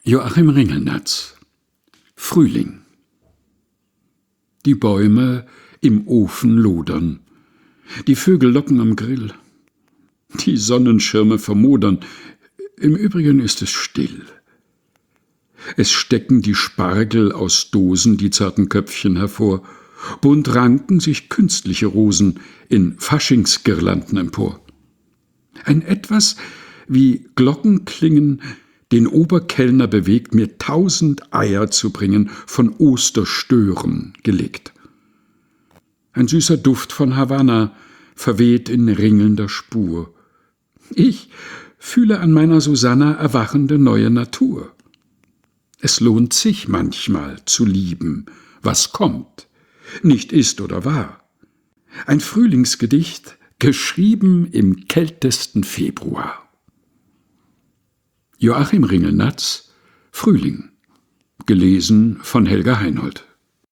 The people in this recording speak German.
Joachim Ringelnatz. Frühling. Die Bäume im Ofen lodern, die Vögel locken am Grill, die Sonnenschirme vermodern, im Übrigen ist es still. Es stecken die Spargel aus Dosen die zarten Köpfchen hervor, bunt ranken sich künstliche Rosen in Faschingsgirlanden empor. Ein Etwas wie Glockenklingen den Oberkellner bewegt, mir 1000 Eier zu bringen, von Osterstören gelegt. Ein süßer Duft von Havanna verweht in ringelnder Spur. Ich fühle an meiner Susanna erwachende neue Natur. Es lohnt sich manchmal zu lieben, was kommt, nicht ist oder war. Ein Frühlingsgedicht, geschrieben im kältesten Februar. Joachim Ringelnatz, Frühling, gelesen von Helga Heinold.